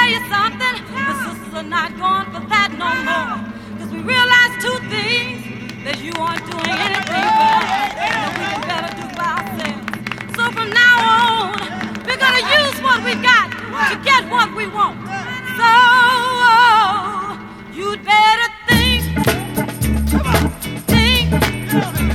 tell you something, the sisters are not going for that no more. Because we realize two things, that you aren't doing anything for us, and that we can better do by ourselves. So from now on, we're going to use what we got to get what we want. So you'd better think,